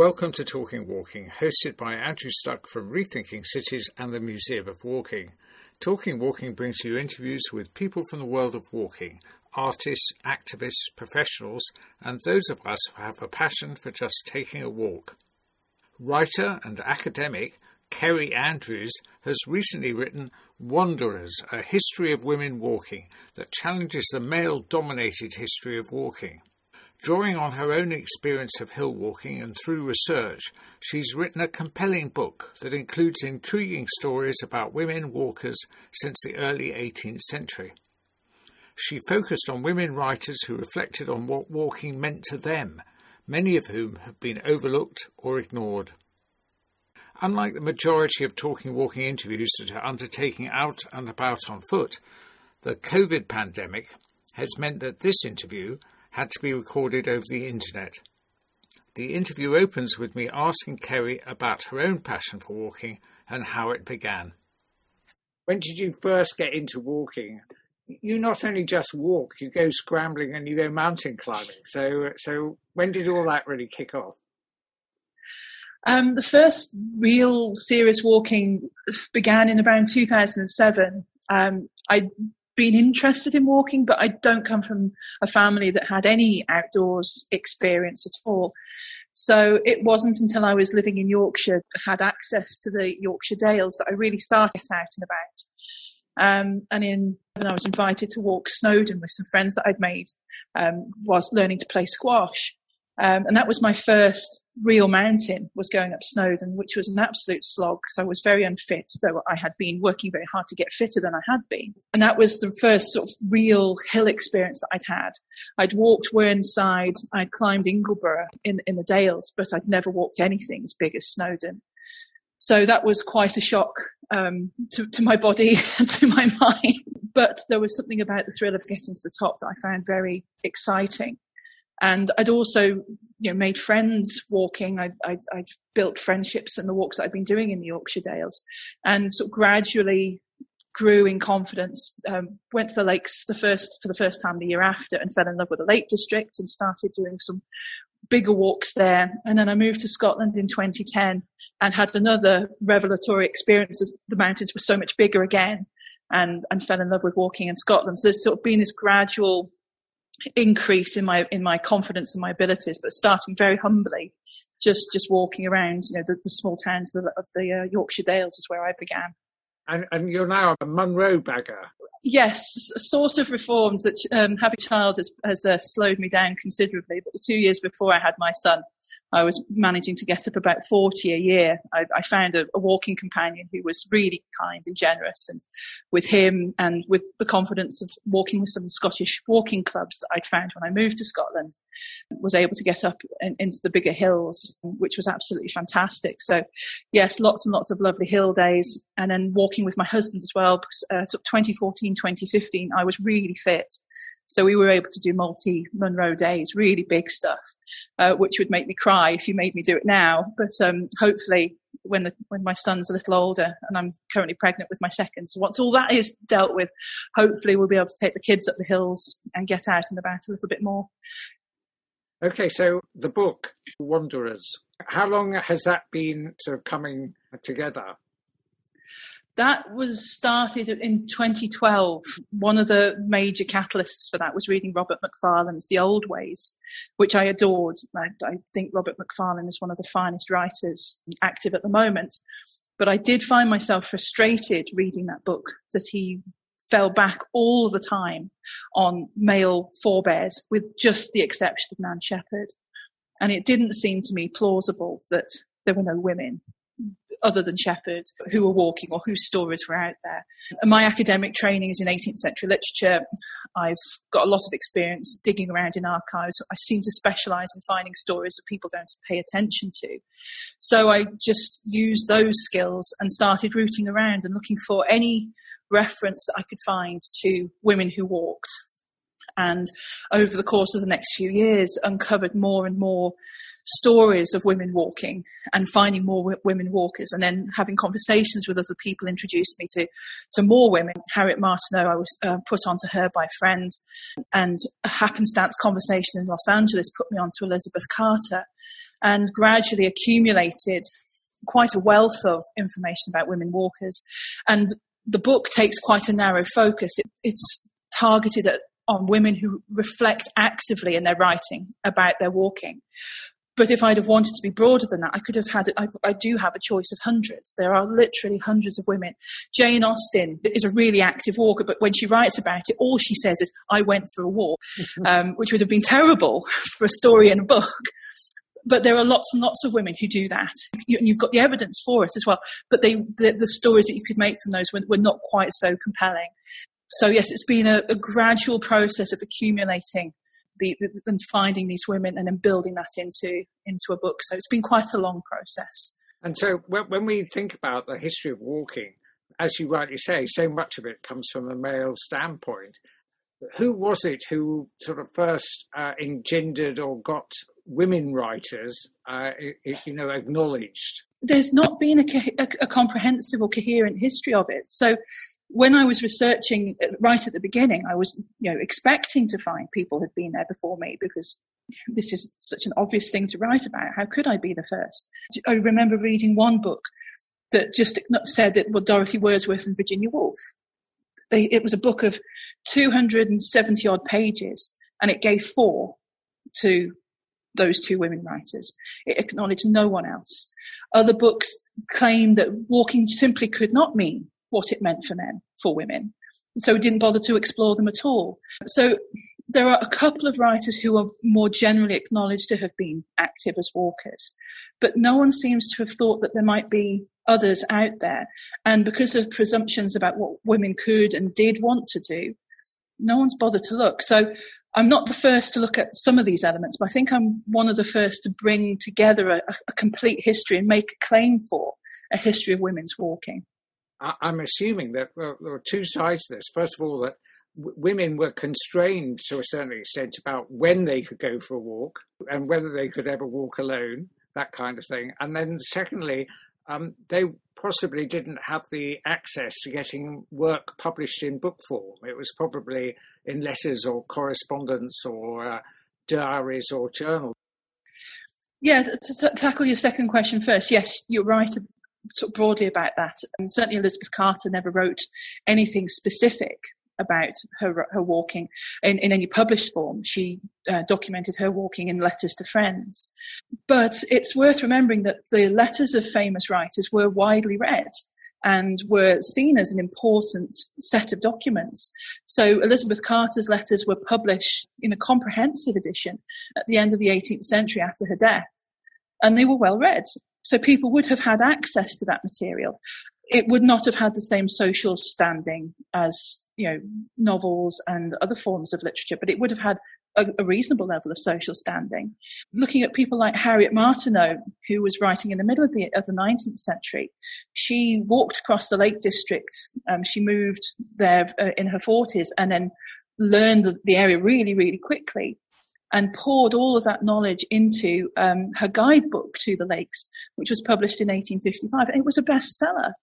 Welcome to Talking Walking, hosted by Andrew Stuck from Rethinking Cities and the Museum of Walking. Talking Walking brings you interviews with people from the world of walking, artists, activists, professionals, and those of us who have a passion for just taking a walk. Writer and academic Kerry Andrews has recently written Wanderers, A History of Women Walking, that challenges the male-dominated history of walking. Drawing on her own experience of hill walking and through research, she's written a compelling book that includes intriguing stories about women walkers since the early 18th century. She focused on women writers who reflected on what walking meant to them, many of whom have been overlooked or ignored. Unlike the majority of Talking Walking interviews that are undertaken out and about on foot, the COVID pandemic has meant that this interview had to be recorded over the internet. The interview opens with me asking Kerry about her own passion for walking and how it began. When did you first get into walking? You not only just walk, you go scrambling and you go mountain climbing. So when did all that really kick off? The first real serious walking began in around 2007. I'd been interested in walking, but I don't come from a family that had any outdoors experience at all. So it wasn't until I was living in Yorkshire, had access to the Yorkshire Dales, that I really started to get out and about. And I was invited to walk Snowdon with some friends that I'd made whilst learning to play squash. And that was my first real mountain, was going up Snowdon, which was an absolute slog because I was very unfit, though I had been working very hard to get fitter than I had been. And that was the first sort of real hill experience that I'd had. I'd walked Whernside, I'd climbed Ingleborough in the Dales, but I'd never walked anything as big as Snowdon. So that was quite a shock to my body and to my mind. But there was something about the thrill of getting to the top that I found very exciting. And I'd also, made friends walking. I'd built friendships in the walks that I'd been doing in the Yorkshire Dales, and sort of gradually grew in confidence. Went to the lakes for the first time the year after, and fell in love with the Lake District and started doing some bigger walks there. And then I moved to Scotland in 2010 and had another revelatory experience as the mountains were so much bigger again, and fell in love with walking in Scotland. So there's sort of been this gradual increase in my confidence and my abilities, but starting very humbly, just walking around, the small towns of the Yorkshire Dales is where I began. And you're now a Munro bagger. Yes, sort of reformed. That having a child has slowed me down considerably. But the 2 years before I had my son, I was managing to get up about 40 a year. I found a walking companion who was really kind and generous, and with him and with the confidence of walking with some Scottish walking clubs that I'd found when I moved to Scotland, was able to get up into the bigger hills, which was absolutely fantastic. So yes, lots and lots of lovely hill days, and then walking with my husband as well, because 2014, 2015, I was really fit. So we were able to do multi-Munro days, really big stuff, which would make me cry if you made me do it now. But hopefully when my son's a little older, and I'm currently pregnant with my second, so once all that is dealt with, hopefully we'll be able to take the kids up the hills and get out and about a little bit more. Okay, so the book, Wanderers, how long has that been sort of coming together? That was started in 2012. One of the major catalysts for that was reading Robert Macfarlane's The Old Ways, which I adored. I think Robert Macfarlane is one of the finest writers active at the moment. But I did find myself frustrated reading that book, that he fell back all the time on male forebears, with just the exception of Nan Shepherd. And it didn't seem to me plausible that there were no women other than Shepherd who were walking or whose stories were out there. And my academic training is in 18th century literature. I've got a lot of experience digging around in archives. I seem to specialise in finding stories that people don't pay attention to. So I just used those skills and started rooting around and looking for any reference that I could find to women who walked. And over the course of the next few years, uncovered more and more stories of women walking and finding more women walkers, and then having conversations with other people introduced me to more women. Harriet Martineau, I was put onto her by a friend, and a happenstance conversation in Los Angeles put me onto Elizabeth Carter, and gradually accumulated quite a wealth of information about women walkers. And the book takes quite a narrow focus. It's targeted on women who reflect actively in their writing about their walking. But if I'd have wanted to be broader than that, I could have I do have a choice of hundreds. There are literally hundreds of women. Jane Austen is a really active walker, but when she writes about it, all she says is, I went for a walk, which would have been terrible for a story in a book. But there are lots and lots of women who do that. You've got the evidence for it as well. But the stories that you could make from those were not quite so compelling. So yes, it's been a gradual process of accumulating and finding these women and then building that into a book. So it's been quite a long process. And so when we think about the history of walking, as you rightly say, so much of it comes from a male standpoint. Who was it who sort of first engendered or got women writers, acknowledged? There's not been a comprehensive or coherent history of it. So when I was researching right at the beginning, I was, expecting to find people who'd been there before me, because this is such an obvious thing to write about. How could I be the first? I remember reading one book that just said that, well, Dorothy Wordsworth and Virginia Woolf. It was a book of 270 odd pages, and it gave 4 to those 2 women writers. It acknowledged no one else. Other books claimed that walking simply could not mean what it meant for women. So it didn't bother to explore them at all. So there are a couple of writers who are more generally acknowledged to have been active as walkers, but no one seems to have thought that there might be others out there. And because of presumptions about what women could and did want to do, no one's bothered to look. So I'm not the first to look at some of these elements, but I think I'm one of the first to bring together a complete history and make a claim for a history of women's walking. I'm assuming that there are 2 sides to this. First of all, that women were constrained to a certain extent about when they could go for a walk and whether they could ever walk alone, that kind of thing. And then secondly, they possibly didn't have the access to getting work published in book form. It was probably in letters or correspondence or diaries or journals. Yeah, to tackle your second question first, yes, you're right sort of broadly about that. And certainly Elizabeth Carter never wrote anything specific about her walking in any published form. She documented her walking in letters to friends. But it's worth remembering that the letters of famous writers were widely read and were seen as an important set of documents. So Elizabeth Carter's letters were published in a comprehensive edition at the end of the 18th century after her death, and they were well read. So people would have had access to that material. It would not have had the same social standing as, novels and other forms of literature, but it would have had a reasonable level of social standing. Looking at people like Harriet Martineau, who was writing in the middle of the 19th century, she walked across the Lake District. She moved there in her 40s and then learned the area really, really quickly, and poured all of that knowledge into her guidebook to the lakes, which was published in 1855. And it was a bestseller.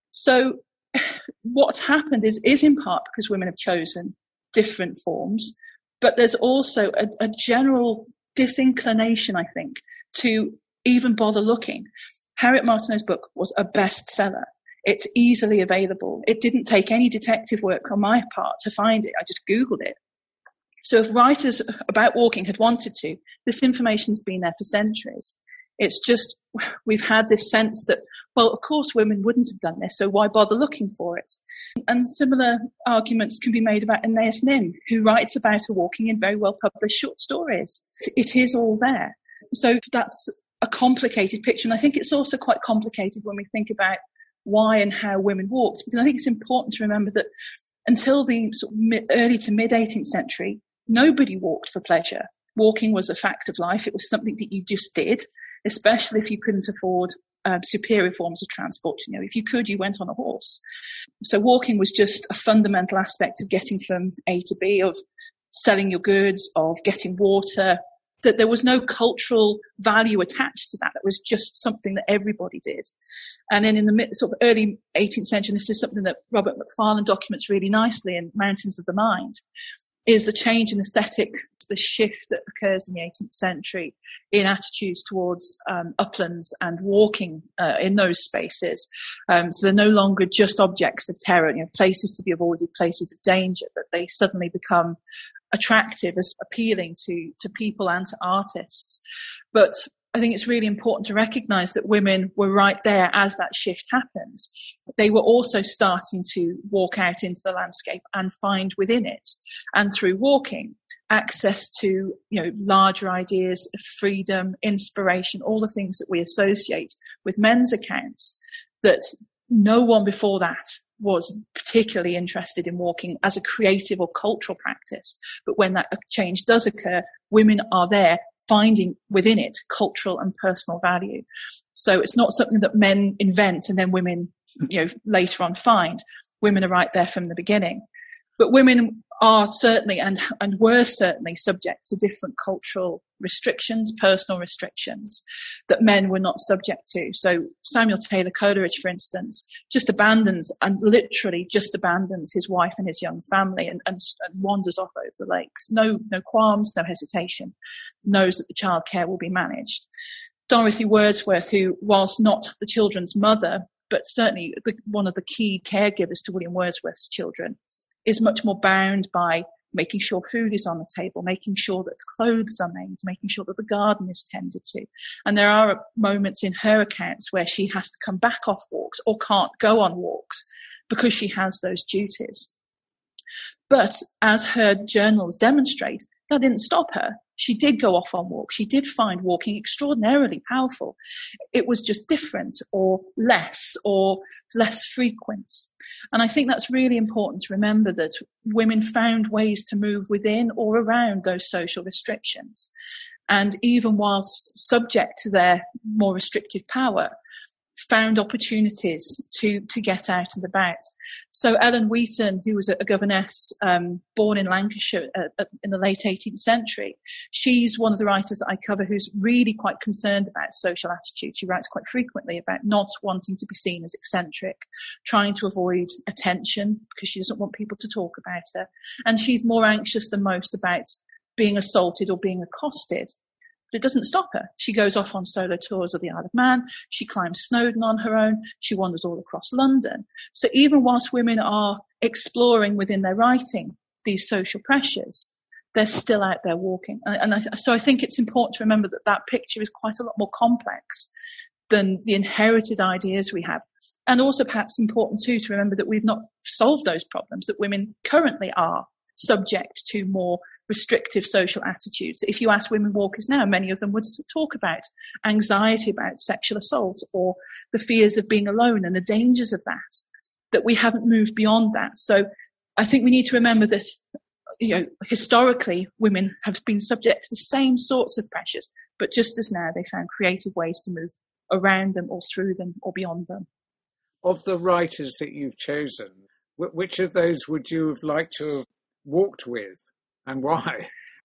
So what's happened is in part because women have chosen different forms, but there's also a general disinclination, I think, to even bother looking. Harriet Martineau's book was a bestseller. It's easily available. It didn't take any detective work on my part to find it. I just Googled it. So if writers about walking had wanted to, this information's been there for centuries. It's just we've had this sense that, well, of course women wouldn't have done this, so why bother looking for it? And similar arguments can be made about Anais Nin, who writes about her walking in very well published short stories. It is all there. So that's a complicated picture, and I think it's also quite complicated when we think about why and how women walked, because I think it's important to remember that until the sort of early to mid 18th century, nobody walked for pleasure. Walking was a fact of life. It was something that you just did, especially if you couldn't afford superior forms of transport. If you could, you went on a horse. So walking was just a fundamental aspect of getting from A to B, of selling your goods, of getting water, that there was no cultural value attached to that. It was just something that everybody did. And then in the sort of early 18th century, and this is something that Robert Macfarlane documents really nicely in Mountains of the Mind, is the change in aesthetic, the shift that occurs in the 18th century in attitudes towards uplands and walking in those spaces. So they're no longer just objects of terror, places to be avoided, places of danger, but they suddenly become attractive, as appealing to people and to artists. But I think it's really important to recognise that women were right there as that shift happens. They were also starting to walk out into the landscape and find within it, and through walking, access to larger ideas of freedom, inspiration, all the things that we associate with men's accounts, that no one before that was particularly interested in walking as a creative or cultural practice. But when that change does occur, women are there finding within it cultural and personal value. So it's not something that men invent and then women, later on find. Women are right there from the beginning. But women are certainly and were certainly subject to different cultural restrictions, personal restrictions that men were not subject to. So Samuel Taylor Coleridge, for instance, literally just abandons his wife and his young family and wanders off over the lakes. No qualms, no hesitation, knows that the childcare will be managed. Dorothy Wordsworth, who, whilst not the children's mother, but certainly one of the key caregivers to William Wordsworth's children, is much more bound by making sure food is on the table, making sure that clothes are made, making sure that the garden is tended to. And there are moments in her accounts where she has to come back off walks or can't go on walks because she has those duties. But as her journals demonstrate, that didn't stop her. She did go off on walks. She did find walking extraordinarily powerful. It was just different or less frequent. And I think that's really important to remember, that women found ways to move within or around those social restrictions. And even whilst subject to their more restrictive power, found opportunities to get out and about. So Ellen Wheaton, who was a governess born in Lancashire in the late 18th century, she's one of the writers that I cover who's really quite concerned about social attitudes. She writes quite frequently about not wanting to be seen as eccentric, trying to avoid attention because she doesn't want people to talk about her. And she's more anxious than most about being assaulted or being accosted. But it doesn't stop her. She goes off on solo tours of the Isle of Man. She climbs Snowdon on her own. She wanders all across London. So even whilst women are exploring within their writing these social pressures, they're still out there walking. So I think it's important to remember that picture is quite a lot more complex than the inherited ideas we have. And also perhaps important too to remember that we've not solved those problems, that women currently are subject to more restrictive social attitudes. If you ask women walkers now, many of them would talk about anxiety about sexual assault or the fears of being alone and the dangers of that we haven't moved beyond that. So I think we need to remember that, historically women have been subject to the same sorts of pressures, but just as now they found creative ways to move around them or through them or beyond them. Of the writers that you've chosen, which of those would you have liked to have walked with? And why?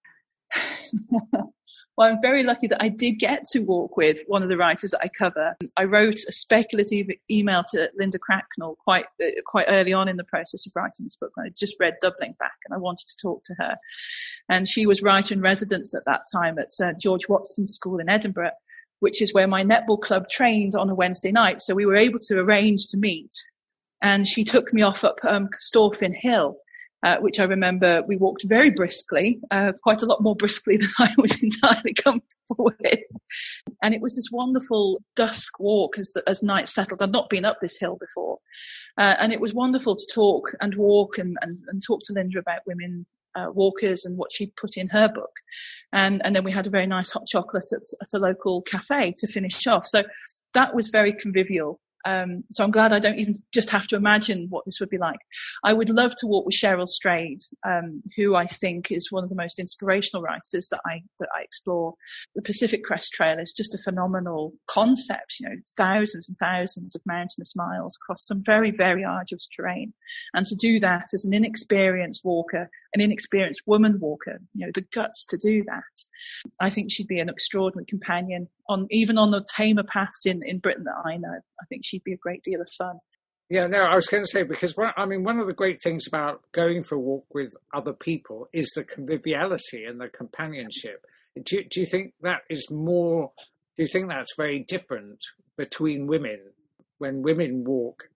Well, I'm very lucky that I did get to walk with one of the writers that I cover. I wrote a speculative email to Linda Cracknell quite early on in the process of writing this book. I just read Doubling Back and I wanted to talk to her. And she was writer-in-residence at that time at George Watson's School in Edinburgh, which is where my netball club trained on a Wednesday night. So we were able to arrange to meet. And she took me off up Corstorphine Hill, which I remember we walked very briskly, quite a lot more briskly than I was entirely comfortable with. And it was this wonderful dusk walk as night settled. I'd not been up this hill before. And it was wonderful to talk and walk and talk to Linda about women walkers and what she'd put in her book. And then we had a very nice hot chocolate at a local cafe to finish off. So that was very convivial. So I'm glad I don't even just have to imagine what this would be like. I would love to walk with Cheryl Strayed, who I think is one of the most inspirational writers that I explore. The Pacific Crest Trail is just a phenomenal concept, thousands and thousands of mountainous miles across some very, very arduous terrain. And to do that as an inexperienced walker, an inexperienced woman walker, the guts to do that. I think she'd be an extraordinary companion even on the tamer paths in Britain that I know. I think she'd be a great deal of fun. Yeah, no, I was going to say, because one of the great things about going for a walk with other people is the conviviality and the companionship. Do you think that is more? Do you think that's very different between women when women walk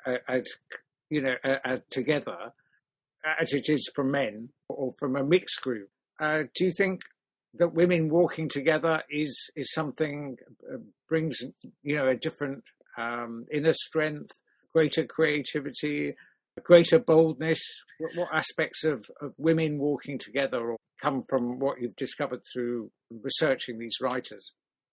together, as it is from men or from a mixed group? Do you think that women walking together is something brings a different inner strength, greater creativity, greater boldness? What aspects of women walking together come from what you've discovered through researching these writers?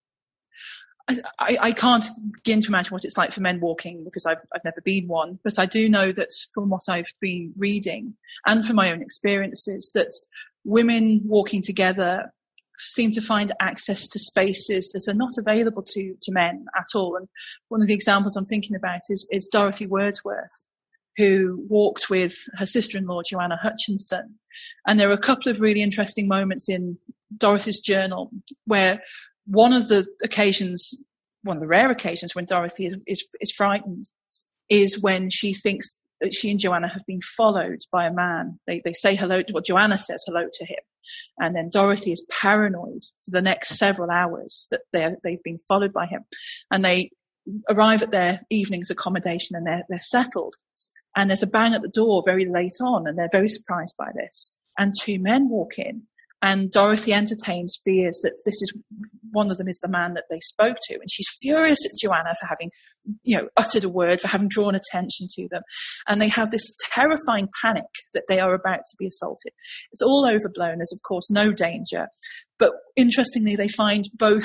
I can't begin to imagine what it's like for men walking, because I've never been one, but I do know that from what I've been reading and from my own experiences, that women walking together seem to find access to spaces that are not available to men at all. And one of the examples I'm thinking about is Dorothy Wordsworth, who walked with her sister-in-law, Joanna Hutchinson. And there are a couple of really interesting moments in Dorothy's journal where one of the rare occasions when Dorothy is frightened is when she thinks that she and Joanna have been followed by a man. They say hello, Joanna says hello to him. And then Dorothy is paranoid for the next several hours that they've been followed by him. And they arrive at their evening's accommodation and they're settled. And there's a bang at the door very late on, and they're very surprised by this. And two men walk in, and Dorothy entertains fears that one of them is the man that they spoke to. And she's furious at Joanna for having, uttered a word, for having drawn attention to them. And they have this terrifying panic that they are about to be assaulted. It's all overblown. There's, of course, no danger. But interestingly, they find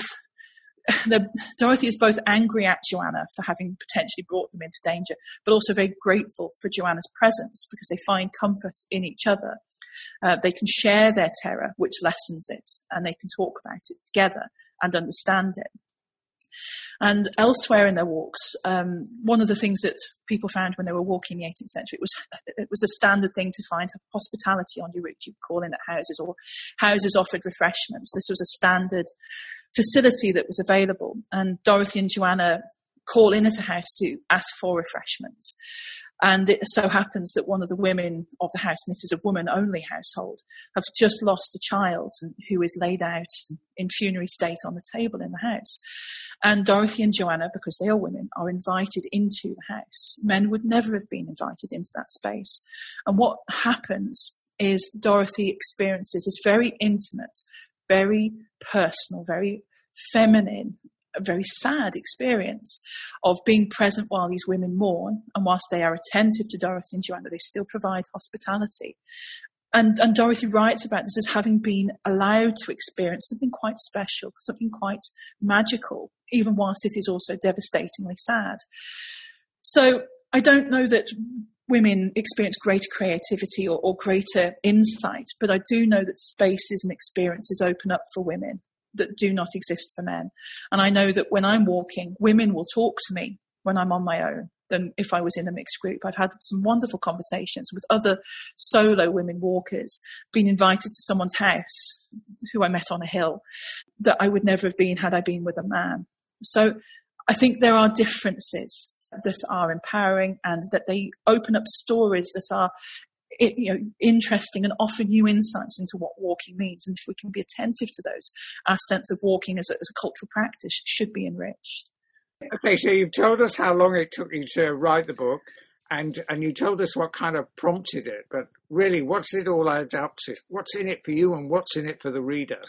Dorothy is both angry at Joanna for having potentially brought them into danger, but also very grateful for Joanna's presence, because they find comfort in each other. They can share their terror, which lessens it, and they can talk about it together and understand it. And elsewhere in their walks, one of the things that people found when they were walking in the 18th century, it was a standard thing to find hospitality on your route. You would call in at houses, or houses offered refreshments. This was a standard facility that was available. And Dorothy and Joanna call in at a house to ask for refreshments. And it so happens that one of the women of the house, and this is a woman-only household, have just lost a child who is laid out in funerary state on the table in the house. And Dorothy and Joanna, because they are women, are invited into the house. Men would never have been invited into that space. And what happens is Dorothy experiences this very intimate, very personal, very feminine, a very sad experience of being present while these women mourn, and whilst they are attentive to Dorothy and Joanna, they still provide hospitality. And Dorothy writes about this as having been allowed to experience something quite special, something quite magical, even whilst it is also devastatingly sad. So I don't know that women experience greater creativity or greater insight, but I do know that spaces and experiences open up for women that do not exist for men. And I know that when I'm walking, women will talk to me when I'm on my own than if I was in a mixed group. I've had some wonderful conversations with other solo women walkers, been invited to someone's house who I met on a hill that I would never have been had I been with a man. So I think there are differences that are empowering, and that they open up stories that are interesting and offer new insights into what walking means. And if we can be attentive to those, our sense of walking as a cultural practice should be enriched. Okay, so you've told us how long it took you to write the book, and you told us what kind of prompted it, but really, what's it all add up to? What's in it for you, and what's in it for the reader?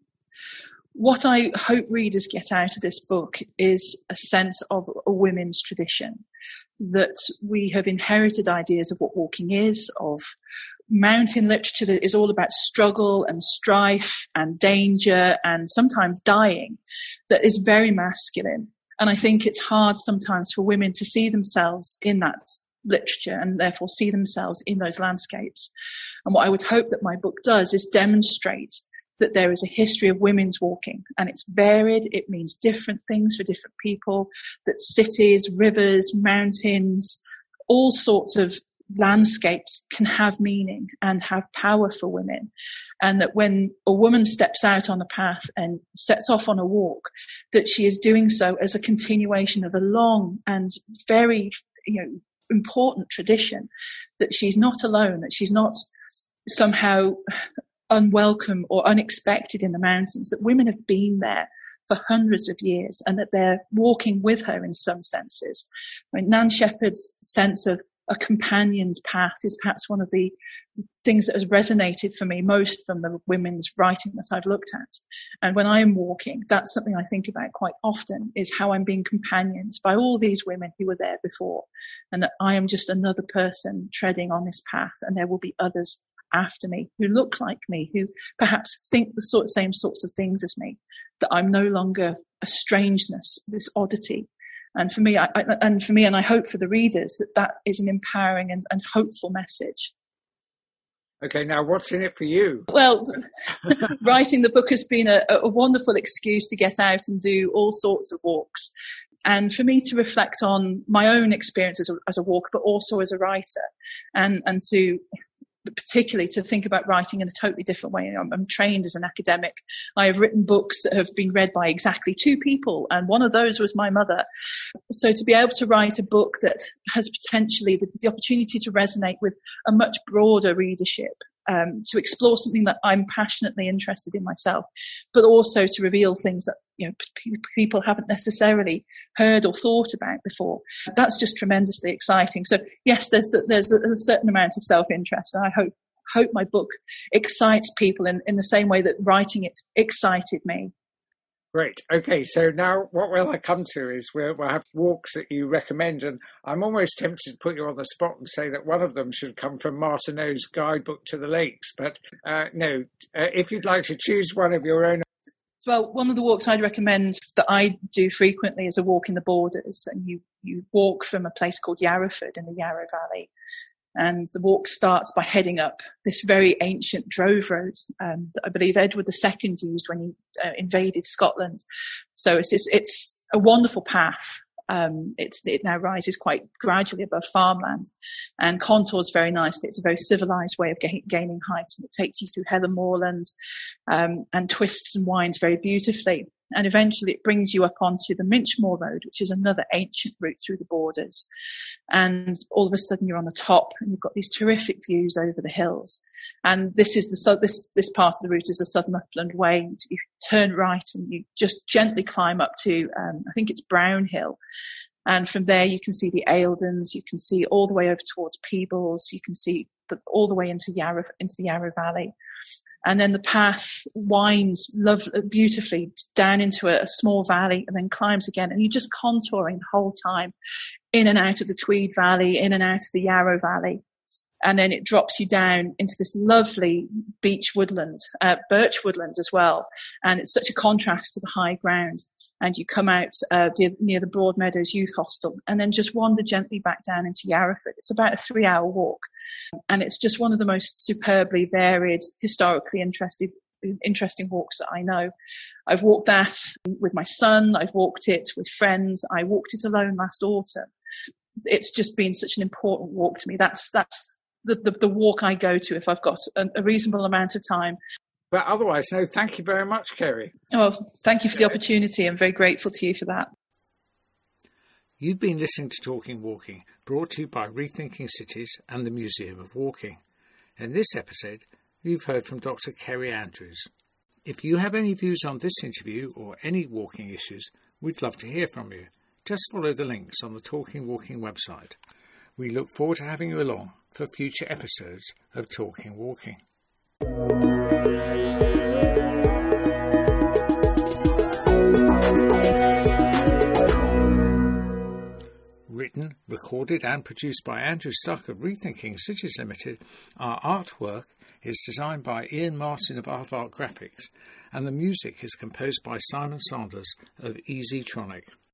What I hope readers get out of this book is a sense of a women's tradition, that we have inherited ideas of what walking is, of mountain literature that is all about struggle and strife and danger and sometimes dying, that is very masculine. And I think it's hard sometimes for women to see themselves in that literature and therefore see themselves in those landscapes. And what I would hope that my book does is demonstrate that there is a history of women's walking, and it's varied. It means different things for different people, that cities, rivers, mountains, all sorts of landscapes can have meaning and have power for women. And that when a woman steps out on a path and sets off on a walk, that she is doing so as a continuation of a long and very, important tradition, that she's not alone, that she's not somehow unwelcome or unexpected in the mountains, that women have been there for hundreds of years and that they're walking with her in some senses. I mean, Nan Shepherd's sense of a companioned path is perhaps one of the things that has resonated for me most from the women's writing that I've looked at. And when I'm walking, that's something I think about quite often, is how I'm being companioned by all these women who were there before, and that I am just another person treading on this path, and there will be others after me who look like me, who perhaps think the same sorts of things as me, that I'm no longer a strangeness, this oddity. And for me, and I hope for the readers, that is an empowering and hopeful message. Okay, now what's in it for you? Well, writing the book has been a wonderful excuse to get out and do all sorts of walks. And for me to reflect on my own experience as a walker, but also as a writer, and to particularly to think about writing in a totally different way. I'm trained as an academic. I have written books that have been read by exactly 2 people, and one of those was my mother. So to be able to write a book that has potentially the opportunity to resonate with a much broader readership, to explore something that I'm passionately interested in myself, but also to reveal things that people haven't necessarily heard or thought about before. That's just tremendously exciting. So yes, there's a certain amount of self-interest, and I hope my book excites people in the same way that writing it excited me. Great. Okay, so now what will I come to is we'll have walks that you recommend, and I'm almost tempted to put you on the spot and say that one of them should come from Martineau's Guidebook to the Lakes, but no, if you'd like to choose one of your own. Well, one of the walks I'd recommend that I do frequently is a walk in the Borders, and you walk from a place called Yarrowford in the Yarrow Valley. And the walk starts by heading up this very ancient drove road that I believe Edward II used when he invaded Scotland. So it's a wonderful path. It now rises quite gradually above farmland and contours very nicely. It's a very civilized way of gaining height, and it takes you through heather moorland and twists and winds very beautifully. And eventually it brings you up onto the Minchmore Road, which is another ancient route through the Borders. And all of a sudden you're on the top and you've got these terrific views over the hills. And this is this part of the route is the Southern Upland Way. You turn right and you just gently climb up to, I think it's Brown Hill. And from there you can see the Eildons, you can see all the way over towards Peebles, you can see all the way into the Yarrow Valley. And then the path winds beautifully down into a small valley and then climbs again. And you're just contouring the whole time in and out of the Tweed Valley, in and out of the Yarrow Valley. And then it drops you down into this lovely beech woodland, birch woodland as well. And it's such a contrast to the high ground. And you come out near the Broadmeadows Youth Hostel and then just wander gently back down into Yarrowford. It's about a 3-hour walk. And it's just one of the most superbly varied, historically interesting walks that I know. I've walked that with my son. I've walked it with friends. I walked it alone last autumn. It's just been such an important walk to me. That's the walk I go to if I've got a reasonable amount of time. But otherwise, no, thank you very much, Kerry. Oh, thank you for the opportunity. I'm very grateful to you for that. You've been listening to Talking Walking, brought to you by Rethinking Cities and the Museum of Walking. In this episode, you've heard from Dr. Kerry Andrews. If you have any views on this interview or any walking issues, we'd love to hear from you. Just follow the links on the Talking Walking website. We look forward to having you along for future episodes of Talking Walking. Written, recorded and produced by Andrew Stuck of Rethinking Cities Limited, our artwork is designed by Ian Martin of Aardvark Graphics, and the music is composed by Simon Saunders of Easytronic.